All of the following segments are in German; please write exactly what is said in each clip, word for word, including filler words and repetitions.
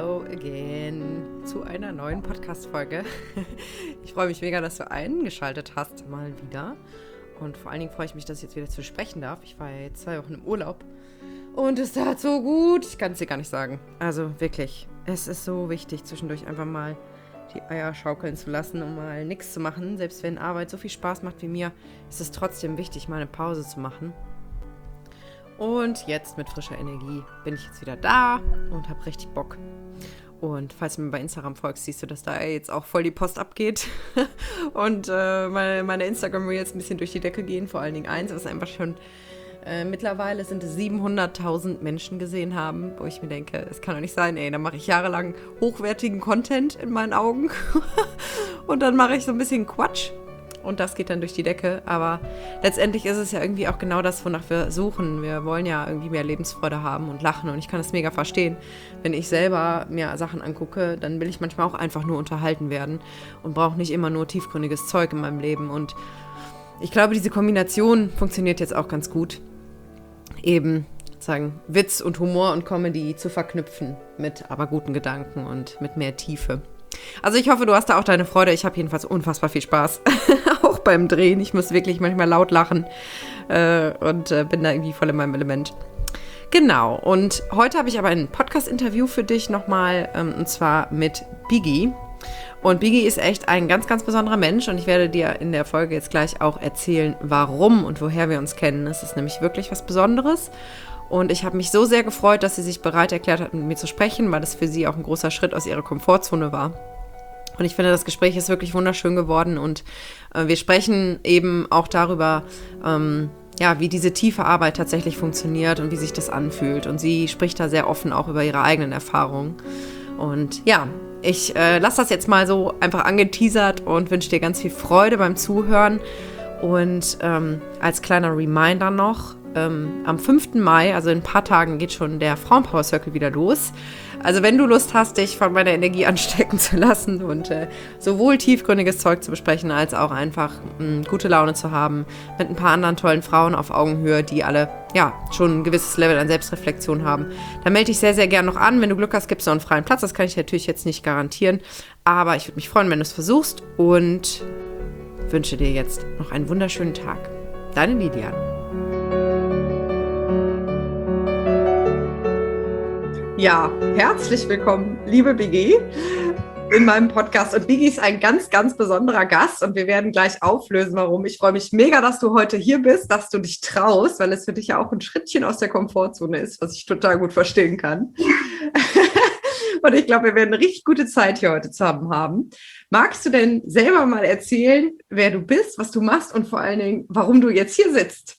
Hello again zu einer neuen Podcast-Folge. Ich freue mich mega, dass du eingeschaltet hast, mal wieder. Und vor allen Dingen freue ich mich, dass ich jetzt wieder zu sprechen darf. Ich war ja jetzt zwei Wochen im Urlaub und es tat so gut. Ich kann es dir gar nicht sagen. Also wirklich, es ist so wichtig, zwischendurch einfach mal die Eier schaukeln zu lassen und mal nichts zu machen. Selbst wenn Arbeit so viel Spaß macht wie mir, ist es trotzdem wichtig, mal eine Pause zu machen. Und jetzt mit frischer Energie bin ich jetzt wieder da und habe richtig Bock. Und falls du mir bei Instagram folgst, siehst du, dass da jetzt auch voll die Post abgeht. Und äh, meine, meine Instagram-Reels ein bisschen durch die Decke gehen. Vor allen Dingen eins, was einfach schon äh, mittlerweile sind es siebenhunderttausend Menschen gesehen haben. Wo ich mir denke, es kann doch nicht sein, ey, da mache ich jahrelang hochwertigen Content in meinen Augen. Und dann mache ich so ein bisschen Quatsch. Und das geht dann durch die Decke, aber letztendlich ist es ja irgendwie auch genau das, wonach wir suchen. Wir wollen ja irgendwie mehr Lebensfreude haben und lachen und ich kann das mega verstehen. Wenn ich selber mir Sachen angucke, dann will ich manchmal auch einfach nur unterhalten werden und brauche nicht immer nur tiefgründiges Zeug in meinem Leben. Und ich glaube, diese Kombination funktioniert jetzt auch ganz gut. Eben sagen, Witz und Humor und Comedy zu verknüpfen mit aber guten Gedanken und mit mehr Tiefe. Also ich hoffe, du hast da auch deine Freude. Ich habe jedenfalls unfassbar viel Spaß, auch beim Drehen. Ich muss wirklich manchmal laut lachen äh, und äh, bin da irgendwie voll in meinem Element. Genau, und heute habe ich aber ein Podcast-Interview für dich nochmal, ähm, und zwar mit Biggie. Und Biggie ist echt ein ganz, ganz besonderer Mensch und ich werde dir in der Folge jetzt gleich auch erzählen, warum und woher wir uns kennen. Es ist nämlich wirklich was Besonderes. Und ich habe mich so sehr gefreut, dass sie sich bereit erklärt hat, mit mir zu sprechen, weil das für sie auch ein großer Schritt aus ihrer Komfortzone war. Und ich finde, das Gespräch ist wirklich wunderschön geworden. Und äh, wir sprechen eben auch darüber, ähm, ja, wie diese tiefe Arbeit tatsächlich funktioniert und wie sich das anfühlt. Und sie spricht da sehr offen auch über ihre eigenen Erfahrungen. Und ja, ich äh, lasse das jetzt mal so einfach angeteasert und wünsche dir ganz viel Freude beim Zuhören. Und ähm, als kleiner Reminder noch, Ähm, am fünften Mai, also in ein paar Tagen, geht schon der Frauenpower Circle wieder los. Also wenn du Lust hast, dich von meiner Energie anstecken zu lassen und äh, sowohl tiefgründiges Zeug zu besprechen, als auch einfach mh, gute Laune zu haben mit ein paar anderen tollen Frauen auf Augenhöhe, die alle ja schon ein gewisses Level an Selbstreflexion haben, dann melde dich sehr, sehr gern noch an. Wenn du Glück hast, gibt es noch einen freien Platz. Das kann ich natürlich jetzt nicht garantieren, aber ich würde mich freuen, wenn du es versuchst und wünsche dir jetzt noch einen wunderschönen Tag. Deine Lilian. Ja, herzlich willkommen, liebe Biggie, in meinem Podcast. Und Biggie ist ein ganz, ganz besonderer Gast und wir werden gleich auflösen, warum. Ich freue mich mega, dass du heute hier bist, dass du dich traust, weil es für dich ja auch ein Schrittchen aus der Komfortzone ist, was ich total gut verstehen kann. Und ich glaube, wir werden eine richtig gute Zeit hier heute zusammen haben. Magst du denn selber mal erzählen, wer du bist, was du machst und vor allen Dingen, warum du jetzt hier sitzt?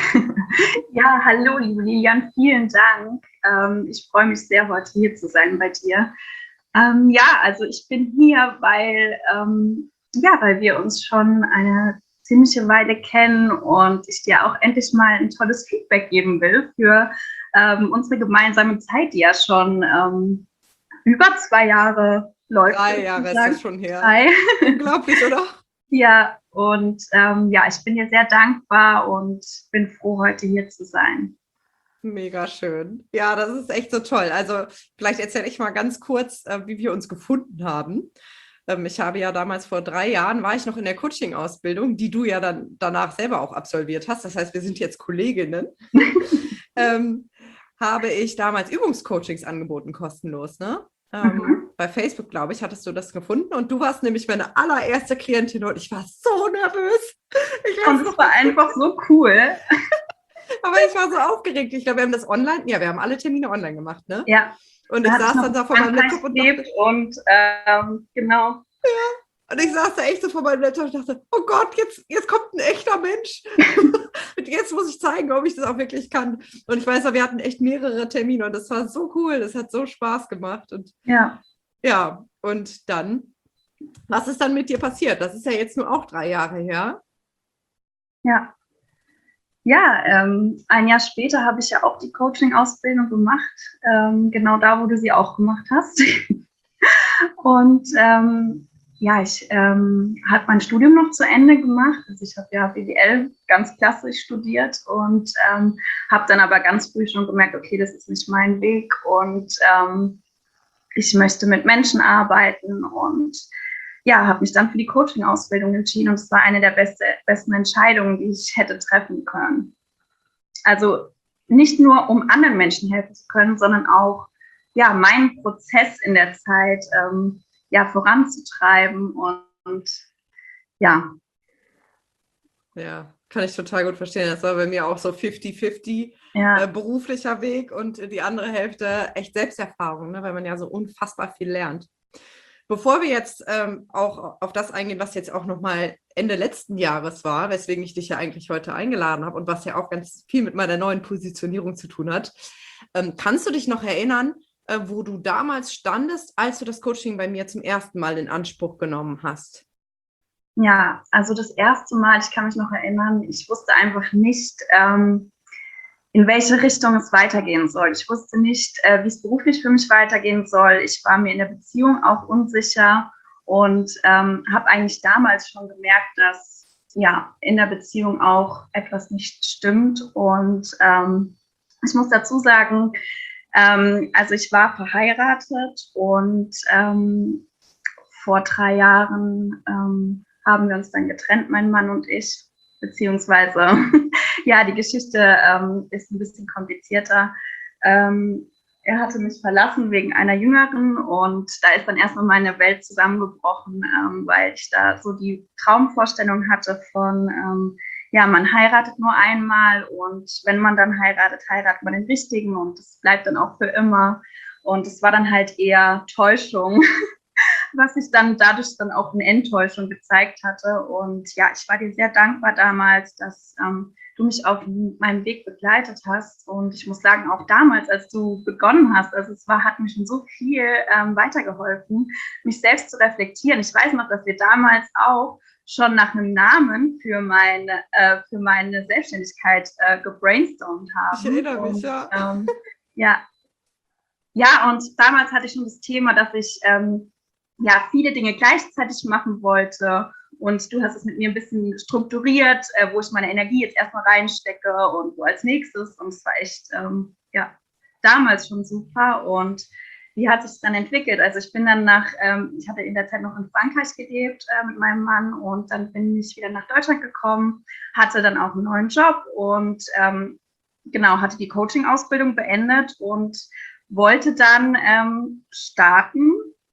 Ja, hallo liebe Lilian, vielen Dank. Ähm, ich freue mich sehr, heute hier zu sein bei dir. Ähm, ja, also ich bin hier, weil, ähm, ja, weil wir uns schon eine ziemliche Weile kennen und ich dir auch endlich mal ein tolles Feedback geben will für ähm, unsere gemeinsame Zeit, die ja schon ähm, über zwei Jahre läuft. Drei Jahre ist das schon her. Drei. Unglaublich, oder? Ja, und ähm, ja, ich bin dir sehr dankbar und bin froh, heute hier zu sein. Mega schön. Ja, das ist echt so toll. Also vielleicht erzähle ich mal ganz kurz, äh, wie wir uns gefunden haben. Ähm, ich habe ja damals vor drei Jahren, war ich noch in der Coaching-Ausbildung, die du ja dann danach selber auch absolviert hast. Das heißt, wir sind jetzt Kolleginnen. ähm, habe ich damals Übungscoachings angeboten, kostenlos, ne? Ähm, mhm. Bei Facebook, glaube ich, hattest du das gefunden und du warst nämlich meine allererste Klientin und ich war so nervös. Ich und es war einfach so cool. Aber ich war so aufgeregt. Ich glaube, wir haben das online, ja, wir haben alle Termine online gemacht, ne? Ja. Und ich saß dann da vor meinem Laptop und dachte, und ähm, genau. Ja. Und ich saß da echt so vor meinem Laptop und dachte, oh Gott, jetzt, jetzt kommt ein echter Mensch. Und jetzt muss ich zeigen, ob ich das auch wirklich kann. Und ich weiß, wir hatten echt mehrere Termine und das war so cool. Das hat so Spaß gemacht. Und ja. Ja, und dann, was ist dann mit dir passiert? Das ist ja jetzt nur auch drei Jahre her. Ja. Ja, ähm, ein Jahr später habe ich ja auch die Coaching-Ausbildung gemacht, ähm, genau da, wo du sie auch gemacht hast. Und ähm, ja, ich ähm, habe mein Studium noch zu Ende gemacht. Also ich habe ja B W L ganz klassisch studiert und ähm, habe dann aber ganz früh schon gemerkt, okay, das ist nicht mein Weg und ähm, ich möchte mit Menschen arbeiten und ja, habe mich dann für die Coaching-Ausbildung entschieden und es war eine der beste, besten Entscheidungen, die ich hätte treffen können. Also nicht nur, um anderen Menschen helfen zu können, sondern auch, ja, meinen Prozess in der Zeit, ähm, ja, voranzutreiben und, und ja. Ja, kann ich total gut verstehen. Das war bei mir auch so fünfzig fünfzig Ja. äh, beruflicher Weg und die andere Hälfte echt Selbsterfahrung, ne? Weil man ja so unfassbar viel lernt. Bevor wir jetzt ähm, auch auf das eingehen, was jetzt auch nochmal Ende letzten Jahres war, weswegen ich dich ja eigentlich heute eingeladen habe und was ja auch ganz viel mit meiner neuen Positionierung zu tun hat, ähm, kannst du dich noch erinnern, äh, wo du damals standest, als du das Coaching bei mir zum ersten Mal in Anspruch genommen hast? Ja, also das erste Mal, ich kann mich noch erinnern, ich wusste einfach nicht, ähm, in welche Richtung es weitergehen soll. Ich wusste nicht, äh, wie es beruflich für mich weitergehen soll. Ich war mir in der Beziehung auch unsicher und ähm, habe eigentlich damals schon gemerkt, dass ja in der Beziehung auch etwas nicht stimmt. Und ähm, ich muss dazu sagen, ähm, also ich war verheiratet und ähm, vor drei Jahren ähm, haben wir uns dann getrennt, mein Mann und ich, beziehungsweise, ja, die Geschichte ähm, ist ein bisschen komplizierter. Ähm, er hatte mich verlassen wegen einer Jüngeren und da ist dann erstmal meine Welt zusammengebrochen, ähm, weil ich da so die Traumvorstellung hatte von, ähm, ja, man heiratet nur einmal und wenn man dann heiratet, heiratet man den Richtigen und das bleibt dann auch für immer. Und es war dann halt eher Täuschung, was sich dann dadurch dann auch eine Enttäuschung gezeigt hatte. Und ja, ich war dir sehr dankbar damals, dass ähm, du mich auf meinem Weg begleitet hast. Und ich muss sagen, auch damals, als du begonnen hast, also es war, hat mir schon so viel ähm, weitergeholfen, mich selbst zu reflektieren. Ich weiß noch, dass wir damals auch schon nach einem Namen für meine, äh, für meine Selbstständigkeit äh, gebrainstormt haben. Ich erinnere mich, und, ja. Ähm, ja. Ja, und damals hatte ich schon das Thema, dass ich ähm, ja, viele Dinge gleichzeitig machen wollte. Und du hast es mit mir ein bisschen strukturiert, äh, wo ich meine Energie jetzt erstmal reinstecke und wo als nächstes. Und es war echt, ähm, ja, damals schon super. Und wie hat sich das dann entwickelt? Also ich bin dann nach, ähm, ich hatte in der Zeit noch in Frankreich gelebt äh, mit meinem Mann und dann bin ich wieder nach Deutschland gekommen, hatte dann auch einen neuen Job und ähm, genau, hatte die Coaching-Ausbildung beendet und wollte dann ähm, starten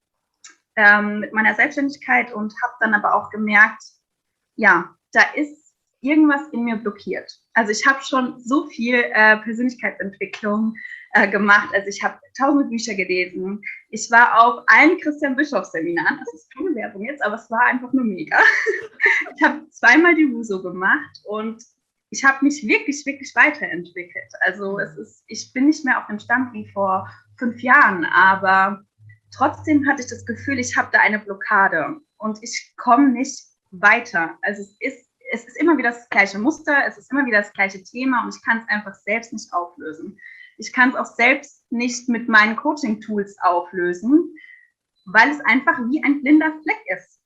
ähm, mit meiner Selbstständigkeit und habe dann aber auch gemerkt, ja, da ist irgendwas in mir blockiert. Also ich habe schon so viel äh, Persönlichkeitsentwicklung äh, gemacht. Also ich habe tausende Bücher gelesen. Ich war auf allen Christian Bischoff Seminaren. Das ist keine Werbung jetzt, aber es war einfach nur mega. Ich habe zweimal die Huso gemacht und ich habe mich wirklich, wirklich weiterentwickelt. Also es ist, ich bin nicht mehr auf dem Stand wie vor fünf Jahren, aber trotzdem hatte ich das Gefühl, ich habe da eine Blockade und ich komme nicht weiter. Also es ist, es ist immer wieder das gleiche Muster, es ist immer wieder das gleiche Thema und ich kann es einfach selbst nicht auflösen. Ich kann es auch selbst nicht mit meinen Coaching-Tools auflösen, weil es einfach wie ein blinder Fleck ist,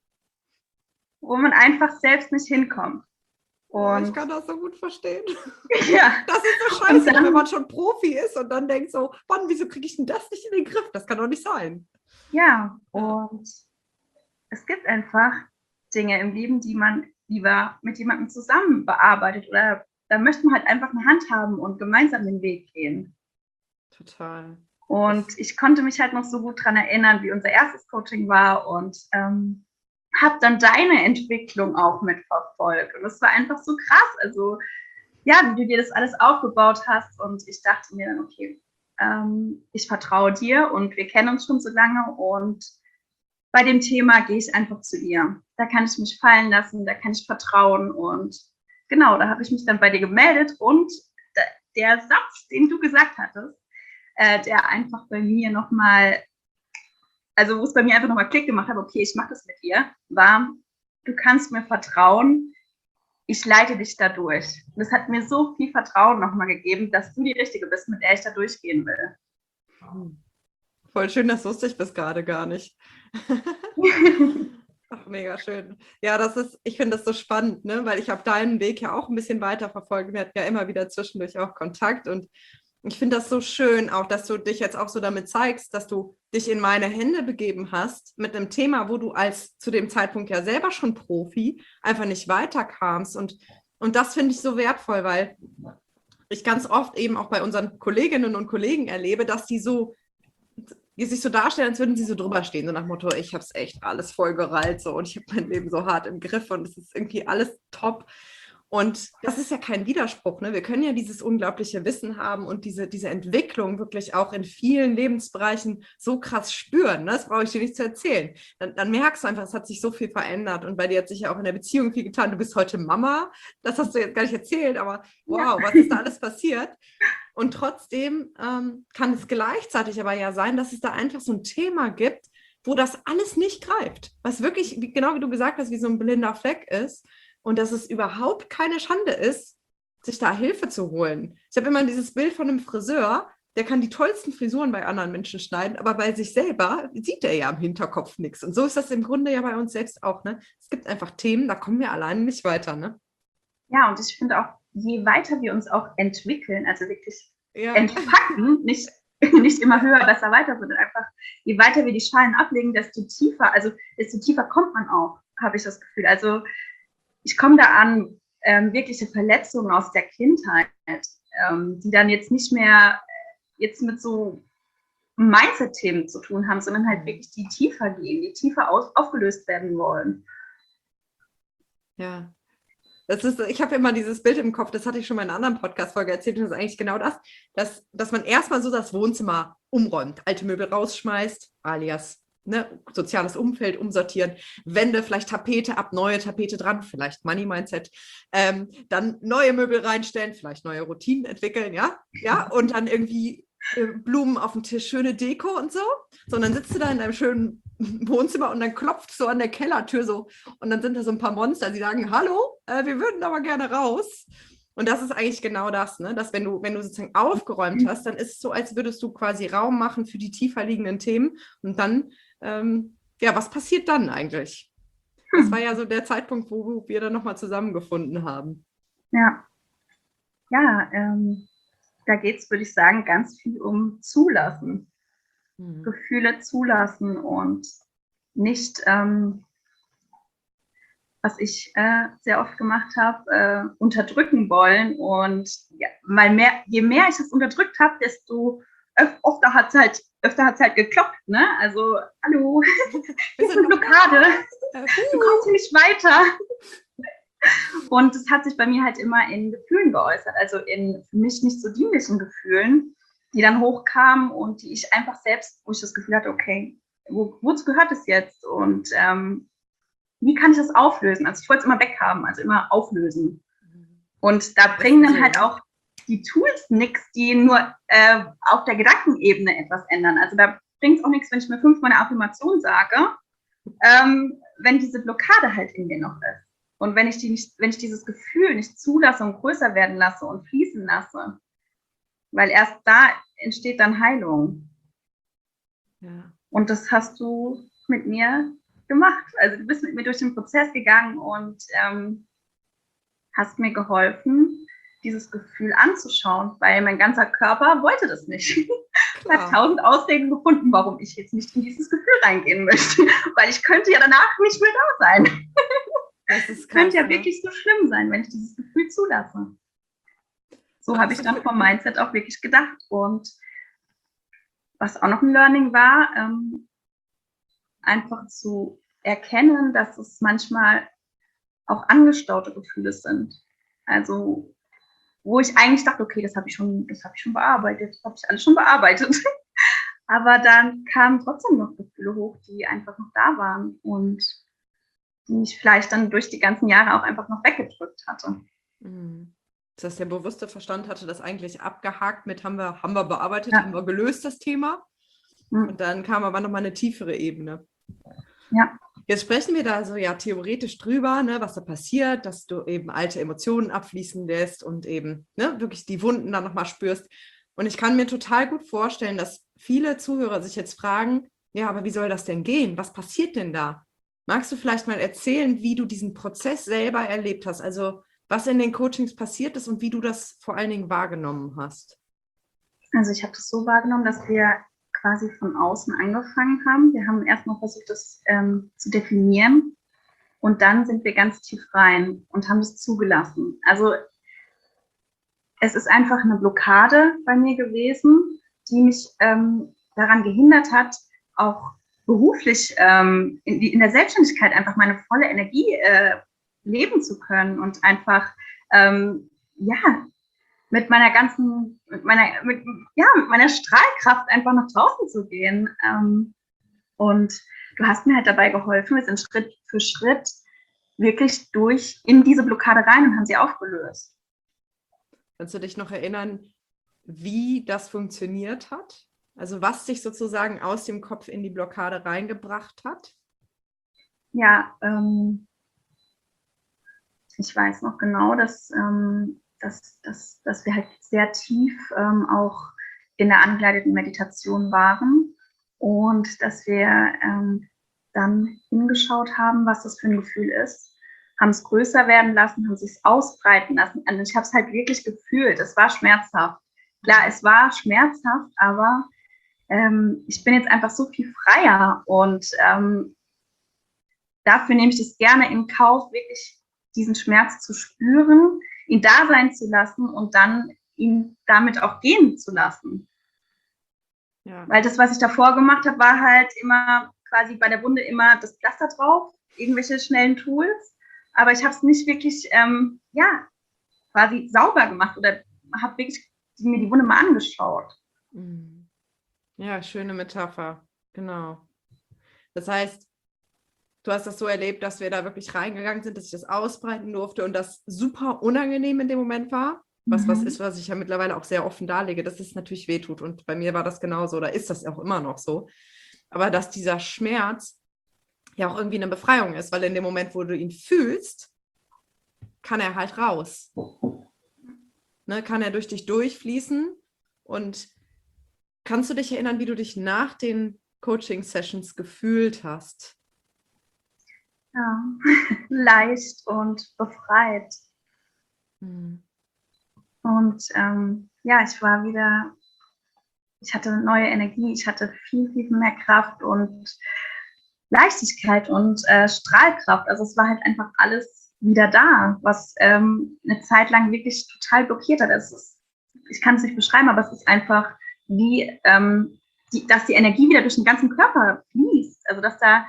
wo man einfach selbst nicht hinkommt. Und oh, ich kann das so gut verstehen. Ja. Das ist so scheiße, dann, wenn man schon Profi ist und dann denkt so, Mann, wieso kriege ich denn das nicht in den Griff? Das kann doch nicht sein. Ja, und es gibt einfach Dinge im Leben, die man lieber mit jemandem zusammen bearbeitet oder da möchte man halt einfach eine Hand haben und gemeinsam den Weg gehen. Total. Und ich konnte mich halt noch so gut daran erinnern, wie unser erstes Coaching war und ähm, habe dann deine Entwicklung auch mitverfolgt. Und das war einfach so krass. Also, ja, wie du dir das alles aufgebaut hast. Und ich dachte mir dann, okay, ähm, ich vertraue dir und wir kennen uns schon so lange. Und bei dem Thema gehe ich einfach zu ihr. Da kann ich mich fallen lassen, da kann ich vertrauen. Und genau, da habe ich mich dann bei dir gemeldet. Und der Satz, den du gesagt hattest, äh, der einfach bei mir nochmal, also wo es bei mir einfach nochmal Klick gemacht hat, okay, ich mache das mit dir, war, du kannst mir vertrauen, ich leite dich da durch. Und das hat mir so viel Vertrauen nochmal gegeben, dass du die Richtige bist, mit der ich da durchgehen will. Voll schön, das wusste ich bis gerade gar nicht. Ach, mega schön. Ja, das ist, ich finde das so spannend, ne? Weil ich habe deinen Weg ja auch ein bisschen weiter verfolgt. Wir hatten ja immer wieder zwischendurch auch Kontakt und Ich finde das so schön, auch dass du dich jetzt auch so damit zeigst, dass du dich in meine Hände begeben hast mit einem Thema, wo du als zu dem Zeitpunkt ja selber schon Profi einfach nicht weiterkamst. Und, und das finde ich so wertvoll, weil ich ganz oft eben auch bei unseren Kolleginnen und Kollegen erlebe, dass die so, die sich so darstellen, als würden sie so drüber stehen, so nach Motto, ich habe es echt alles voll gerallt so und ich habe mein Leben so hart im Griff und es ist irgendwie alles top. Und das ist ja kein Widerspruch, ne? Wir können ja dieses unglaubliche Wissen haben und diese, diese Entwicklung wirklich auch in vielen Lebensbereichen so krass spüren. Ne? Das brauche ich dir nicht zu erzählen. Dann, dann merkst du einfach, es hat sich so viel verändert und bei dir hat sich ja auch in der Beziehung viel getan. Du bist heute Mama, das hast du jetzt gar nicht erzählt, aber wow, ja. Was ist da alles passiert? Und trotzdem ähm, kann es gleichzeitig aber ja sein, dass es da einfach so ein Thema gibt, wo das alles nicht greift. Was wirklich, wie, genau wie du gesagt hast, wie so ein blinder Fleck ist. Und dass es überhaupt keine Schande ist, sich da Hilfe zu holen. Ich habe immer dieses Bild von einem Friseur, der kann die tollsten Frisuren bei anderen Menschen schneiden, aber bei sich selber sieht er ja im Hinterkopf nichts. Und so ist das im Grunde ja bei uns selbst auch. Ne? Es gibt einfach Themen, da kommen wir alleine nicht weiter. Ne? Ja, und ich finde auch, je weiter wir uns auch entwickeln, also wirklich ja. entpacken, nicht, nicht immer höher, besser, weiter, sondern einfach, je weiter wir die Schalen ablegen, desto tiefer, also desto tiefer kommt man auch, habe ich das Gefühl. Also ich komme da an ähm, wirkliche Verletzungen aus der Kindheit, ähm, die dann jetzt nicht mehr jetzt mit so Mindset-Themen zu tun haben, sondern halt wirklich die tiefer gehen, die tiefer aus, aufgelöst werden wollen. Ja, das ist, ich habe immer dieses Bild im Kopf, das hatte ich schon mal in einer anderen Podcast-Folge erzählt, und das ist eigentlich genau das, dass, dass man erstmal so das Wohnzimmer umräumt, alte Möbel rausschmeißt, alias Ne, soziales Umfeld umsortieren, Wände, vielleicht Tapete ab, neue Tapete dran, vielleicht Money-Mindset, ähm, dann neue Möbel reinstellen, vielleicht neue Routinen entwickeln, ja, ja, und dann irgendwie äh, Blumen auf dem Tisch, schöne Deko und so, sondern sitzt du da in deinem schönen Wohnzimmer und dann klopft so an der Kellertür so und dann sind da so ein paar Monster, die sagen, hallo, äh, wir würden aber gerne raus. Und das ist eigentlich genau das, ne? Dass wenn du, wenn du sozusagen aufgeräumt hast, dann ist es so, als würdest du quasi Raum machen für die tiefer liegenden Themen und dann Ähm, ja, was passiert dann eigentlich? Das war ja so der Zeitpunkt, wo wir dann nochmal zusammengefunden haben. Ja, ja ähm, da geht es, würde ich sagen, ganz viel um Zulassen. Mhm. Gefühle zulassen und nicht, ähm, was ich äh, sehr oft gemacht habe, äh, unterdrücken wollen. Und ja, mal mehr, je mehr ich es unterdrückt habe, desto öfter hat es halt, öfter hat's halt geklopft, ne? Also, hallo, das ist eine Blockade, du kommst nicht weiter. Und es hat sich bei mir halt immer in Gefühlen geäußert, also in für mich nicht so dienlichen Gefühlen, die dann hochkamen und die ich einfach selbst, wo ich das Gefühl hatte, okay, wo, wozu gehört es jetzt? Und ähm, wie kann ich das auflösen? Also ich wollte es immer weghaben, also immer auflösen. Und da bringen dann halt auch die Tools nichts, die nur äh, auf der Gedankenebene etwas ändern. Also da bringt es auch nichts, wenn ich mir fünfmal eine Affirmation sage, ähm, wenn diese Blockade halt in mir noch ist. Und wenn ich, die nicht, wenn ich dieses Gefühl nicht zulasse und größer werden lasse und fließen lasse, weil erst da entsteht dann Heilung. Ja. Und das hast du mit mir gemacht. Also du bist mit mir durch den Prozess gegangen und ähm, hast mir geholfen, dieses Gefühl anzuschauen, weil mein ganzer Körper wollte das nicht. Ich habe tausend Ausreden gefunden, warum ich jetzt nicht in dieses Gefühl reingehen möchte, weil ich könnte ja danach nicht mehr da sein. Das ist krass, könnte ja ne? wirklich so schlimm sein, wenn ich dieses Gefühl zulasse. So habe ich dann vom Mindset auch wirklich gedacht. Und was auch noch ein Learning war, ähm, einfach zu erkennen, dass es manchmal auch angestaute Gefühle sind. Also wo ich eigentlich dachte, okay, das habe ich schon, das habe ich schon bearbeitet, das habe ich alles schon bearbeitet. Aber dann kamen trotzdem noch Gefühle hoch, die einfach noch da waren und die ich vielleicht dann durch die ganzen Jahre auch einfach noch weggedrückt hatte. Das heißt, der bewusste Verstand hatte das eigentlich abgehakt mit, haben wir, haben wir bearbeitet, ja. haben wir gelöst, das Thema. Mhm. Und dann kam aber nochmal eine tiefere Ebene. Ja. Jetzt sprechen wir da so ja theoretisch drüber, ne, was da passiert, dass du eben alte Emotionen abfließen lässt und eben ne, wirklich die Wunden dann nochmal spürst. Und ich kann mir total gut vorstellen, dass viele Zuhörer sich jetzt fragen, ja, aber wie soll das denn gehen? Was passiert denn da? Magst du vielleicht mal erzählen, wie du diesen Prozess selber erlebt hast? Also was in den Coachings passiert ist und wie du das vor allen Dingen wahrgenommen hast? Also ich habe das so wahrgenommen, dass wir quasi von außen angefangen haben. Wir haben erstmal versucht, das ähm, zu definieren und dann sind wir ganz tief rein und haben es zugelassen. Also es ist einfach eine Blockade bei mir gewesen, die mich ähm, daran gehindert hat, auch beruflich ähm, in, die, in der Selbstständigkeit einfach meine volle Energie äh, leben zu können und einfach ähm, ja mit meiner ganzen, mit meiner, mit, ja, mit meiner Strahlkraft einfach nach draußen zu gehen. Ähm, und du hast mir halt dabei geholfen, wir sind Schritt für Schritt wirklich durch in diese Blockade rein und haben sie aufgelöst. Kannst du dich noch erinnern, wie das funktioniert hat? Also was dich sozusagen aus dem Kopf in die Blockade reingebracht hat? Ja, ähm, ich weiß noch genau, dass, ähm, dass, dass, dass wir halt sehr tief ähm, auch in der angeleiteten Meditation waren und dass wir ähm, dann hingeschaut haben, was das für ein Gefühl ist, haben es größer werden lassen, haben es ausbreiten lassen. Also ich habe es halt wirklich gefühlt. Es war schmerzhaft. Klar, es war schmerzhaft, aber ähm, ich bin jetzt einfach so viel freier und ähm, dafür nehme ich es gerne in Kauf, wirklich diesen Schmerz zu spüren, ihn da sein zu lassen und dann ihn damit auch gehen zu lassen. Ja. Weil das, was ich davor gemacht habe, war halt immer quasi bei der Wunde immer das Pflaster drauf, irgendwelche schnellen Tools, aber ich habe es nicht wirklich, ähm, ja, quasi sauber gemacht oder habe wirklich mir die Wunde mal angeschaut. Ja, schöne Metapher, genau. Das heißt, du hast das so erlebt, dass wir da wirklich reingegangen sind, dass ich das ausbreiten durfte und das super unangenehm in dem Moment war. Was mhm. was ist, was ich ja mittlerweile auch sehr offen darlege, dass es natürlich wehtut. Und bei mir war das genauso, oder ist das auch immer noch so. Aber dass dieser Schmerz ja auch irgendwie eine Befreiung ist, weil in dem Moment, wo du ihn fühlst, kann er halt raus. Ne, kann er durch dich durchfließen. Und kannst du dich erinnern, wie du dich nach den Coaching-Sessions gefühlt hast? Ja, leicht und befreit. Hm. Und ähm, ja, ich war wieder, ich hatte neue Energie, ich hatte viel, viel mehr Kraft und Leichtigkeit und äh, Strahlkraft. Also es war halt einfach alles wieder da, was ähm, eine Zeit lang wirklich total blockiert hat. Es ist, ich kann es nicht beschreiben, aber es ist einfach wie, ähm, die, dass die Energie wieder durch den ganzen Körper fließt. Also dass da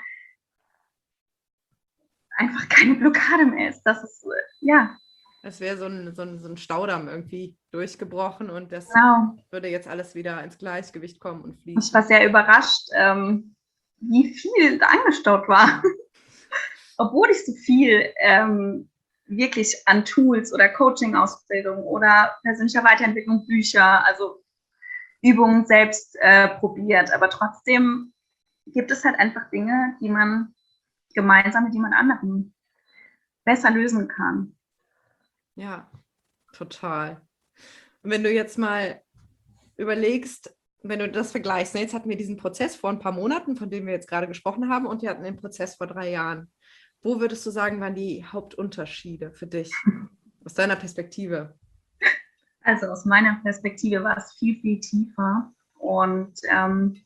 einfach keine Blockade mehr ist. Das ist, ja. Es wäre so ein, so, ein, so ein Staudamm irgendwie durchgebrochen und das genau. würde jetzt alles wieder ins Gleichgewicht kommen und fließen. Ich war sehr überrascht, ähm, wie viel da angestaut war. Obwohl ich so viel ähm, wirklich an Tools oder Coaching-Ausbildung oder persönlicher Weiterentwicklung, Bücher, also Übungen selbst äh, probiert. Aber trotzdem gibt es halt einfach Dinge, die man gemeinsam mit jemand anderem besser lösen kann. Ja, total. Und wenn du jetzt mal überlegst, wenn du das vergleichst, ne, jetzt hatten wir diesen Prozess vor ein paar Monaten, von dem wir jetzt gerade gesprochen haben, und wir hatten den Prozess vor drei Jahren. Wo würdest du sagen, waren die Hauptunterschiede für dich, aus deiner Perspektive? Also aus meiner Perspektive war es viel, viel tiefer. Und ähm,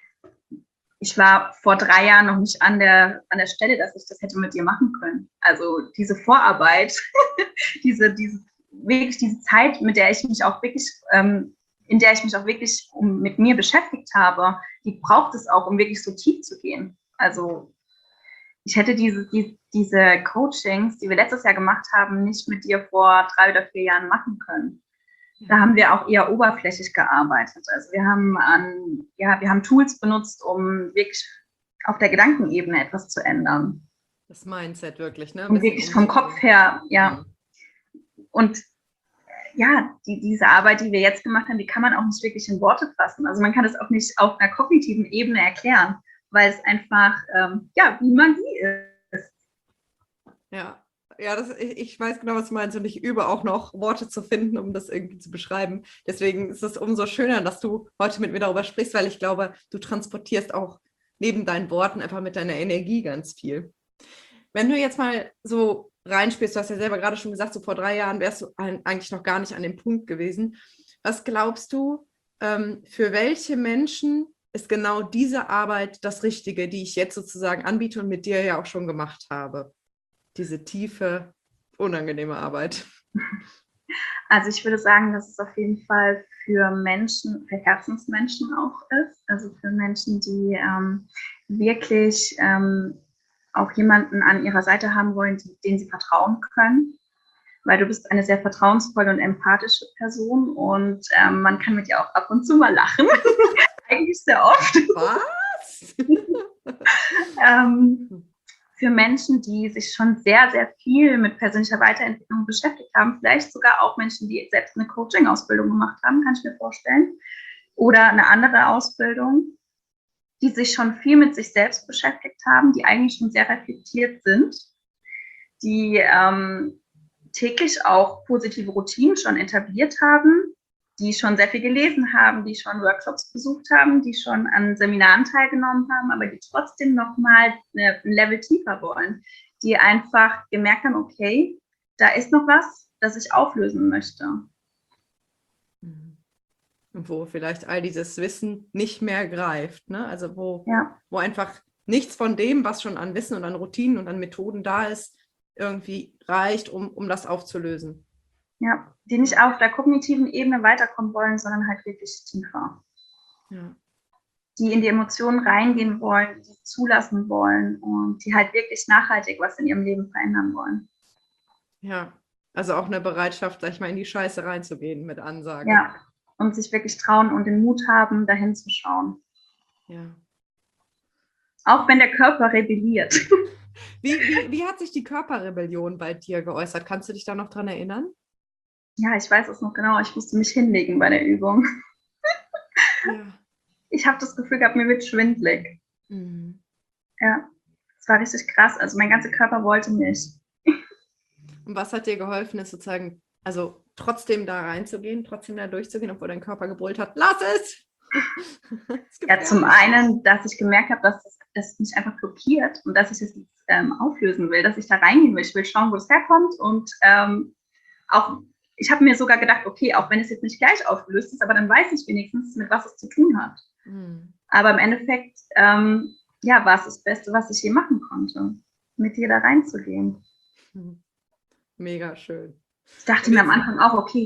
ich war vor drei Jahren noch nicht an der, an der Stelle, dass ich das hätte mit dir machen können. Also diese Vorarbeit, diese, diese, wirklich diese Zeit, mit der ich mich auch wirklich, ähm, in der ich mich auch wirklich um, mit mir beschäftigt habe, die braucht es auch, um wirklich so tief zu gehen. Also ich hätte diese, die, diese Coachings, die wir letztes Jahr gemacht haben, nicht mit dir vor drei oder vier Jahren machen können. Da haben wir auch eher oberflächlich gearbeitet. Also wir haben an, ja, wir haben Tools benutzt, um wirklich auf der Gedankenebene etwas zu ändern. Das Mindset wirklich, ne? Und wirklich vom Kopf her, ja. Und ja, die, diese Arbeit, die wir jetzt gemacht haben, die kann man auch nicht wirklich in Worte fassen. Also man kann es auch nicht auf einer kognitiven Ebene erklären, weil es einfach, ähm, ja, wie Magie ist. Ja. Ja, das, ich, ich weiß genau, was du meinst, und ich übe auch noch, Worte zu finden, um das irgendwie zu beschreiben. Deswegen ist es umso schöner, dass du heute mit mir darüber sprichst, weil ich glaube, du transportierst auch neben deinen Worten einfach mit deiner Energie ganz viel. Wenn du jetzt mal so reinspielst, du hast ja selber gerade schon gesagt, so vor drei Jahren wärst du eigentlich noch gar nicht an dem Punkt gewesen. Was glaubst du, ähm, für welche Menschen ist genau diese Arbeit das Richtige, die ich jetzt sozusagen anbiete und mit dir ja auch schon gemacht habe? Diese tiefe, unangenehme Arbeit. Also ich würde sagen, dass es auf jeden Fall für Menschen, für Herzensmenschen auch ist. Also für Menschen, die ähm, wirklich ähm, auch jemanden an ihrer Seite haben wollen, die, denen sie vertrauen können. Weil du bist eine sehr vertrauensvolle und empathische Person und ähm, man kann mit dir auch ab und zu mal lachen. Eigentlich sehr oft. Was? ähm, für Menschen, die sich schon sehr, sehr viel mit persönlicher Weiterentwicklung beschäftigt haben, vielleicht sogar auch Menschen, die selbst eine Coaching-Ausbildung gemacht haben, kann ich mir vorstellen, oder eine andere Ausbildung, die sich schon viel mit sich selbst beschäftigt haben, die eigentlich schon sehr reflektiert sind, die ähm, täglich auch positive Routinen schon etabliert haben, die schon sehr viel gelesen haben, die schon Workshops besucht haben, die schon an Seminaren teilgenommen haben, aber die trotzdem nochmal ein Level tiefer wollen, die einfach gemerkt haben, okay, da ist noch was, das ich auflösen möchte. Wo vielleicht all dieses Wissen nicht mehr greift, ne? Also wo, ja. wo einfach nichts von dem, was schon an Wissen und an Routinen und an Methoden da ist, irgendwie reicht, um, um das aufzulösen. Ja, die nicht auf der kognitiven Ebene weiterkommen wollen, sondern halt wirklich tiefer. Ja. Die in die Emotionen reingehen wollen, die zulassen wollen und die halt wirklich nachhaltig was in ihrem Leben verändern wollen. Ja, also auch eine Bereitschaft, sag ich mal, in die Scheiße reinzugehen mit Ansage. Ja, und sich wirklich trauen und den Mut haben, dahin zu schauen. Ja. Auch wenn der Körper rebelliert. Wie, wie, wie hat sich die Körperrebellion bei dir geäußert? Kannst du dich da noch dran erinnern? Ja, ich weiß es noch genau. Ich musste mich hinlegen bei der Übung. Ja. Ich habe das Gefühl gehabt, mir wird schwindelig. Mhm. Ja, es war richtig krass. Also mein ganzer Körper wollte nicht. Und was hat dir geholfen, ist sozusagen, also trotzdem da reinzugehen, trotzdem da durchzugehen, obwohl dein Körper gebrüllt hat, lass es! Ja, zum einen, dass ich gemerkt habe, dass es, dass es mich einfach blockiert und dass ich es das, ähm, auflösen will, dass ich da reingehen will. Ich will schauen, wo es herkommt und ähm, auch, ich habe mir sogar gedacht, okay, auch wenn es jetzt nicht gleich aufgelöst ist, aber dann weiß ich wenigstens, mit was es zu tun hat. Mhm. Aber im Endeffekt, ähm, ja, war es das Beste, was ich je machen konnte, mit dir da reinzugehen. Mega schön. Ich dachte mir am Anfang auch, okay,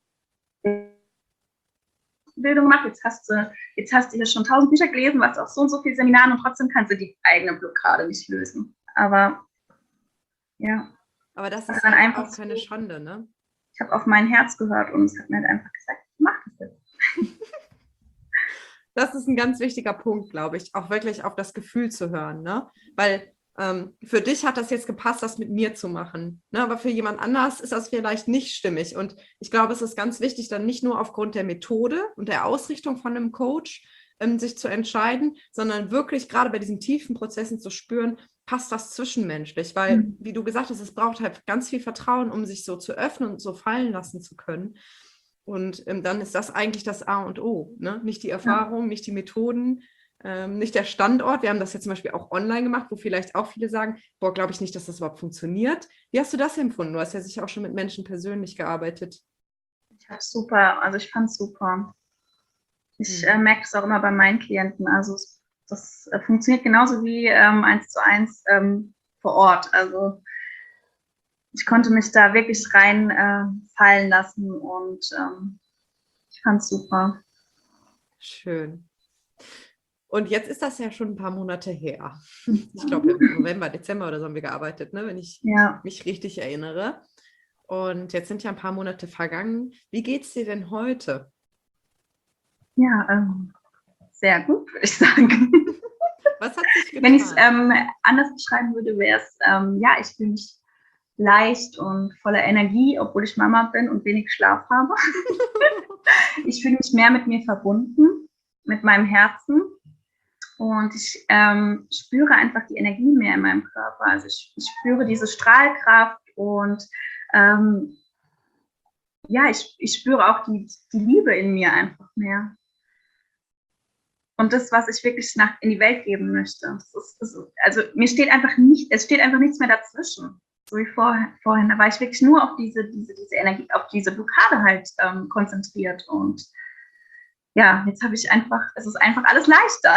Bildung gemacht, jetzt hast du, jetzt hast du hier schon tausend Bücher gelesen, warst auf so und so viele Seminaren und trotzdem kannst du die eigene Blockade nicht lösen. Aber ja. Aber das ist dann einfach auch keine Schande, ne? Ich habe auf mein Herz gehört und es hat mir halt einfach gesagt, mach das jetzt. Das ist ein ganz wichtiger Punkt, glaube ich, auch wirklich auf das Gefühl zu hören, ne? Weil ähm, für dich hat das jetzt gepasst, das mit mir zu machen, ne? Aber für jemand anders ist das vielleicht nicht stimmig. Und ich glaube, es ist ganz wichtig, dann nicht nur aufgrund der Methode und der Ausrichtung von einem Coach ähm, sich zu entscheiden, sondern wirklich gerade bei diesen tiefen Prozessen zu spüren, passt das zwischenmenschlich, weil, mhm. wie du gesagt hast, es braucht halt ganz viel Vertrauen, um sich so zu öffnen und so fallen lassen zu können. Und ähm, dann ist das eigentlich das A und O, ne? Nicht die Erfahrung, ja. Nicht die Methoden, ähm, nicht der Standort. Wir haben das jetzt zum Beispiel auch online gemacht, wo vielleicht auch viele sagen, boah, glaube ich nicht, dass das überhaupt funktioniert. Wie hast du das empfunden? Du hast ja sicher auch schon mit Menschen persönlich gearbeitet. Ich habe es super, also ich fand es super. Ich hm. äh, merke es auch immer bei meinen Klienten. Also es, das äh, funktioniert genauso wie ähm, eins zu eins ähm, vor Ort. Also ich konnte mich da wirklich rein äh, fallen lassen und ähm, ich fand es super. Schön. Und jetzt ist das ja schon ein paar Monate her. Ich glaube, im November, Dezember oder so haben wir gearbeitet, ne? Wenn ich ja. mich richtig erinnere. Und jetzt sind ja ein paar Monate vergangen. Wie geht es dir denn heute? Ja, ähm, sehr gut, würde ich sagen. Was hat sich getan? Wenn ich es ähm, anders beschreiben würde, wäre es, ähm, ja, ich fühle mich leicht und voller Energie, obwohl ich Mama bin und wenig Schlaf habe. Ich fühle mich mehr mit mir verbunden, mit meinem Herzen. Und ich ähm, spüre einfach die Energie mehr in meinem Körper. Also ich, ich spüre diese Strahlkraft und ähm, ja, ich, ich spüre auch die, die Liebe in mir einfach mehr. Und das, was ich wirklich nach, in die Welt geben möchte. Das ist, das ist, also mir steht einfach nicht, es steht einfach nichts mehr dazwischen. So wie vor, vorhin, da war ich wirklich nur auf diese, diese, diese Energie, auf diese Blockade halt ähm, konzentriert. Und ja, jetzt habe ich einfach, es ist einfach alles leichter.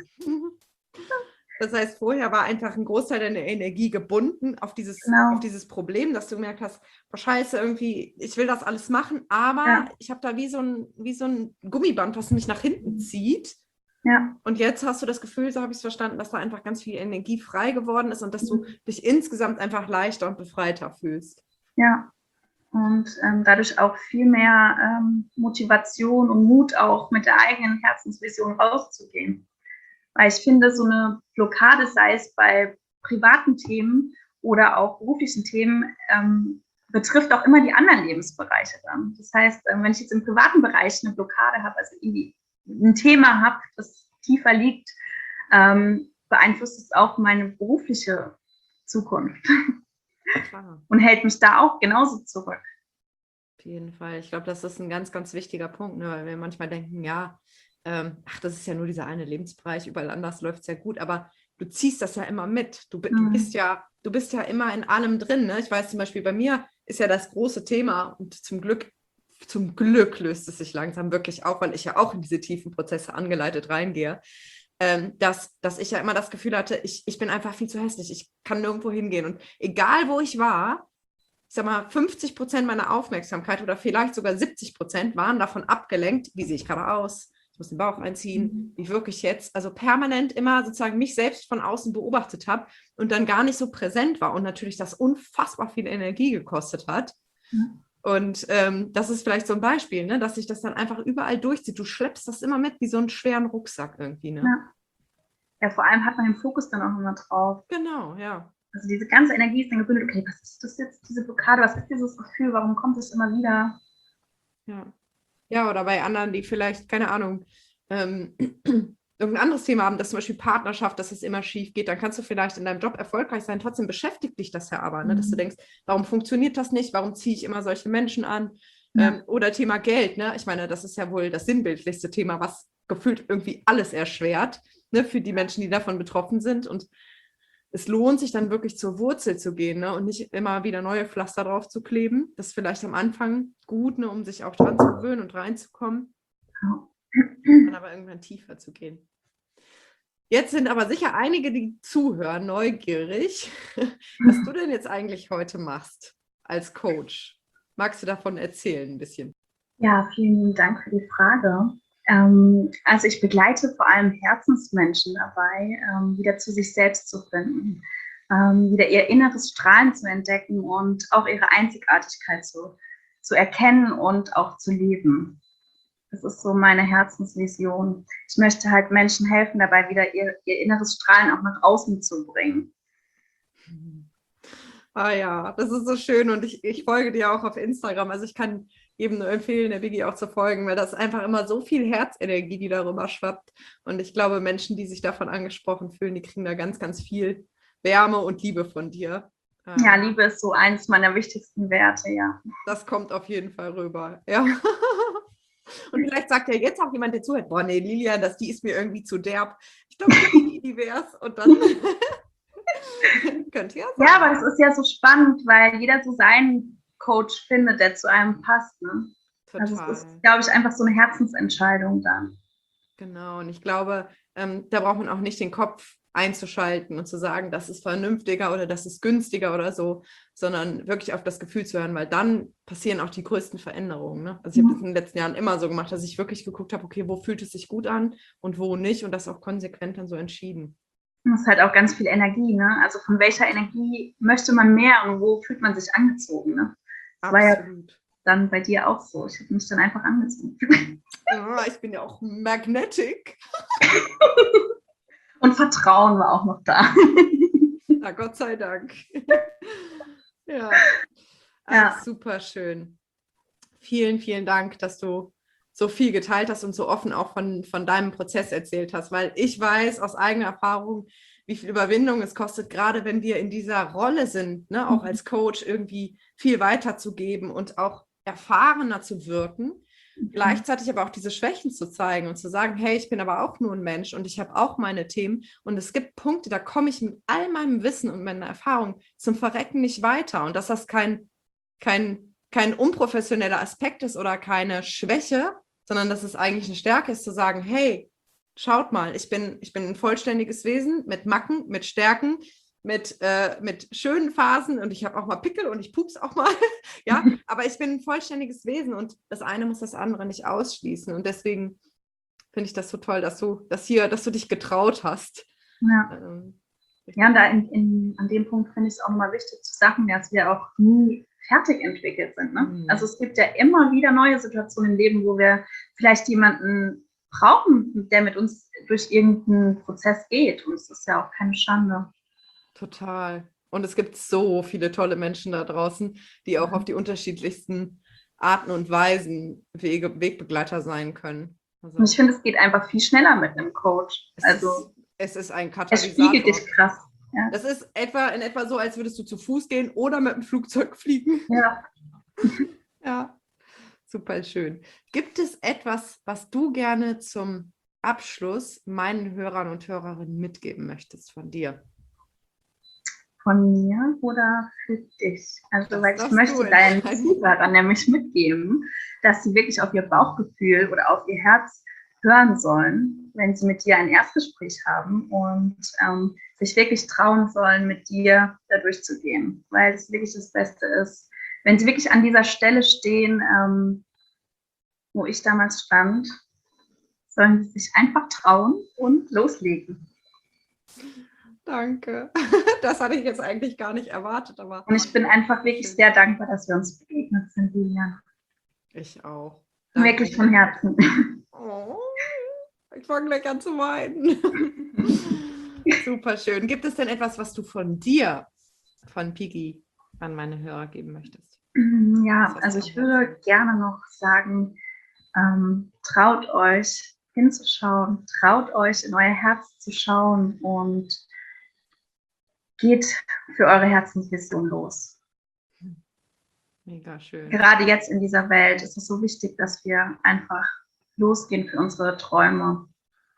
Das heißt, vorher war einfach ein Großteil deiner Energie gebunden auf dieses, Genau. auf dieses Problem, dass du gemerkt hast, oh Scheiße, irgendwie, ich will das alles machen, aber Ja. ich habe da wie so, ein, wie so ein Gummiband, was mich nach hinten zieht. Ja. Und jetzt hast du das Gefühl, so habe ich es verstanden, dass da einfach ganz viel Energie frei geworden ist und dass du dich insgesamt einfach leichter und befreiter fühlst. Ja. Und ähm, dadurch auch viel mehr ähm, Motivation und Mut auch mit der eigenen Herzensvision rauszugehen. Weil ich finde, so eine Blockade, sei es bei privaten Themen oder auch beruflichen Themen, ähm, betrifft auch immer die anderen Lebensbereiche dann. Das heißt, ähm, wenn ich jetzt im privaten Bereich eine Blockade habe, also irgendwie ein Thema habe, das tiefer liegt, ähm, beeinflusst es auch meine berufliche Zukunft. Klar. Und hält mich da auch genauso zurück. Auf jeden Fall. Ich glaube, das ist ein ganz, ganz wichtiger Punkt, ne? Weil wir manchmal denken, ja, ähm, ach, das ist ja nur dieser eine Lebensbereich, überall anders läuft es ja gut, aber du ziehst das ja immer mit. Du, du Mhm. bist ja, du bist ja immer in allem drin. Ne? Ich weiß zum Beispiel, bei mir ist ja das große Thema und zum Glück, zum Glück löst es sich langsam wirklich auf, weil ich ja auch in diese tiefen Prozesse angeleitet reingehe. Ähm, dass, dass ich ja immer das Gefühl hatte, ich, ich bin einfach viel zu hässlich, ich kann nirgendwo hingehen. Und egal, wo ich war, ich sag mal, fünfzig Prozent meiner Aufmerksamkeit oder vielleicht sogar siebzig Prozent waren davon abgelenkt, wie sehe ich gerade aus, ich muss den Bauch einziehen, wie wirke ich jetzt, also permanent immer sozusagen mich selbst von außen beobachtet habe und dann gar nicht so präsent war und natürlich das unfassbar viel Energie gekostet hat. Mhm. Und ähm, das ist vielleicht so ein Beispiel, ne, dass sich das dann einfach überall durchzieht. Du schleppst das immer mit wie so einen schweren Rucksack irgendwie. Ne? Ja. Ja, vor allem hat man den Fokus dann auch immer drauf. Genau, ja. Also diese ganze Energie ist dann gebündelt, okay, was ist das jetzt, diese Blockade, was ist dieses Gefühl, warum kommt es immer wieder? Ja. Ja, oder bei anderen, die vielleicht, keine Ahnung, ähm, irgendein anderes Thema haben, dass zum Beispiel Partnerschaft, dass es immer schief geht, dann kannst du vielleicht in deinem Job erfolgreich sein, trotzdem beschäftigt dich das ja aber, ne? Dass du denkst, warum funktioniert das nicht, warum ziehe ich immer solche Menschen an? Ja. Ähm, oder Thema Geld, ne? Ich meine, das ist ja wohl das sinnbildlichste Thema, was gefühlt irgendwie alles erschwert, ne? Für die Menschen, die davon betroffen sind. Und es lohnt sich dann wirklich zur Wurzel zu gehen, ne? Und nicht immer wieder neue Pflaster drauf zu kleben. Das ist vielleicht am Anfang gut, ne? Um sich auch dran zu gewöhnen und reinzukommen. Dann aber irgendwann tiefer zu gehen. Jetzt sind aber sicher einige, die zuhören, neugierig, was du denn jetzt eigentlich heute machst als Coach. Magst du davon erzählen ein bisschen? Ja, vielen lieben Dank für die Frage. Ähm, also ich begleite vor allem Herzensmenschen dabei, ähm, wieder zu sich selbst zu finden, ähm, wieder ihr inneres Strahlen zu entdecken und auch ihre Einzigartigkeit zu, zu erkennen und auch zu leben. Das ist so meine Herzensvision. Ich möchte halt Menschen helfen, dabei wieder ihr, ihr inneres Strahlen auch nach außen zu bringen. Ah ja, das ist so schön und ich, ich folge dir auch auf Instagram. Also ich kann jedem nur empfehlen, der Biggie auch zu folgen, weil das ist einfach immer so viel Herzenergie, die darüber schwappt. Und ich glaube, Menschen, die sich davon angesprochen fühlen, die kriegen da ganz, ganz viel Wärme und Liebe von dir. Ja, Liebe ist so eins meiner wichtigsten Werte, ja. Das kommt auf jeden Fall rüber, ja. Und vielleicht sagt ja jetzt auch jemand, der zuhört, boah, nee, Lilian, das, die ist mir irgendwie zu derb. Ich glaube, die, die wär's. Und dann könnt ihr ja sagen. Ja, aber das ist ja so spannend, weil jeder so seinen Coach findet, der zu einem passt. Ne? Total. Also es ist, glaube ich, einfach so eine Herzensentscheidung dann. Genau, und ich glaube, ähm, da braucht man auch nicht den Kopf einzuschalten und zu sagen, das ist vernünftiger oder das ist günstiger oder so, sondern wirklich auf das Gefühl zu hören, weil dann passieren auch die größten Veränderungen. Ne? Also ich habe das in den letzten Jahren immer so gemacht, dass ich wirklich geguckt habe, okay, wo fühlt es sich gut an und wo nicht und das auch konsequent dann so entschieden. Das ist halt auch ganz viel Energie, ne? Also von welcher Energie möchte man mehr und wo fühlt man sich angezogen, ne? Das Absolut. War ja dann bei dir auch so. Ich habe mich dann einfach angezogen. Ja, ich bin ja auch magnetic. Und Vertrauen war auch noch da. Na, Gott sei Dank. Ja, ja. Super schön. Vielen, vielen Dank, dass du so viel geteilt hast und so offen auch von, von deinem Prozess erzählt hast, weil ich weiß aus eigener Erfahrung, wie viel Überwindung es kostet, gerade wenn wir in dieser Rolle sind, ne, auch als Coach irgendwie viel weiterzugeben und auch erfahrener zu wirken, mhm. gleichzeitig aber auch diese Schwächen zu zeigen und zu sagen, hey, ich bin aber auch nur ein Mensch und ich habe auch meine Themen und es gibt Punkte, da komme ich mit all meinem Wissen und meiner Erfahrung zum Verrecken nicht weiter und dass das kein, kein, kein unprofessioneller Aspekt ist oder keine Schwäche, sondern dass es eigentlich eine Stärke ist, zu sagen, hey, schaut mal, ich bin, ich bin ein vollständiges Wesen mit Macken, mit Stärken, mit, äh, mit schönen Phasen und ich habe auch mal Pickel und ich pups auch mal, ja, aber ich bin ein vollständiges Wesen und das eine muss das andere nicht ausschließen und deswegen finde ich das so toll, dass du das hier, dass du dich getraut hast. Ja, ähm, ja und da in, in, an dem Punkt finde ich es auch nochmal wichtig zu sagen, dass wir auch nie fertig entwickelt sind. Ne? Mhm. Also es gibt ja immer wieder neue Situationen im Leben, wo wir vielleicht jemanden brauchen, der mit uns durch irgendeinen Prozess geht. Und es ist ja auch keine Schande. Total. Und es gibt so viele tolle Menschen da draußen, die auch auf die unterschiedlichsten Arten und Weisen Wege, Wegbegleiter sein können. Also, und ich finde, es geht einfach viel schneller mit einem Coach. Es also ist, es ist ein Katalysator. Es spiegelt dich krass. Ja. Das ist etwa in etwa so, als würdest du zu Fuß gehen oder mit dem Flugzeug fliegen. Ja. Ja, super schön. Gibt es etwas, was du gerne zum Abschluss meinen Hörern und Hörerinnen mitgeben möchtest von dir? Von mir oder für dich? Also, das weil ich möchte deinen Zuhörern nämlich mitgeben, dass sie wirklich auf ihr Bauchgefühl oder auf ihr Herz hören sollen, wenn sie mit dir ein Erstgespräch haben und ähm, sich wirklich trauen sollen, mit dir da durchzugehen, weil es wirklich das Beste ist, wenn sie wirklich an dieser Stelle stehen, ähm, wo ich damals stand, sollen sie sich einfach trauen und loslegen. Danke. Das hatte ich jetzt eigentlich gar nicht erwartet, aber. Und ich bin einfach wirklich sehr dankbar, dass wir uns begegnet sind, Lilian. Ich auch. Danke. Wirklich von Herzen. Oh, ich fange gleich an zu weinen. Super schön. Gibt es denn etwas, was du von dir, von Piggy, an meine Hörer geben möchtest? Ja, also ich würde gerne noch sagen, ähm, traut euch hinzuschauen, traut euch in euer Herz zu schauen und geht für eure Herzensvision los. Mega schön. Gerade jetzt in dieser Welt ist es so wichtig, dass wir einfach losgehen für unsere Träume.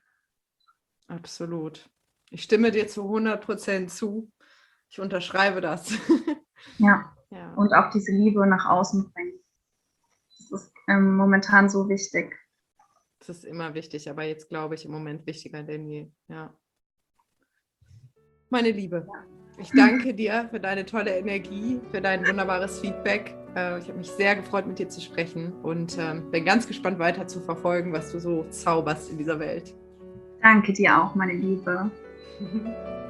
Absolut. Ich stimme dir zu hundert Prozent zu. Ich unterschreibe das. Ja. ja, und auch diese Liebe nach außen bringen. Das ist ähm, momentan so wichtig. Das ist immer wichtig, aber jetzt glaube ich im Moment wichtiger denn je. Ja. Meine Liebe, ja. Ich danke dir für deine tolle Energie, für dein wunderbares Feedback. Ich habe mich sehr gefreut, mit dir zu sprechen und bin ganz gespannt, weiter zu verfolgen, was du so zauberst in dieser Welt. Danke dir auch, meine Liebe.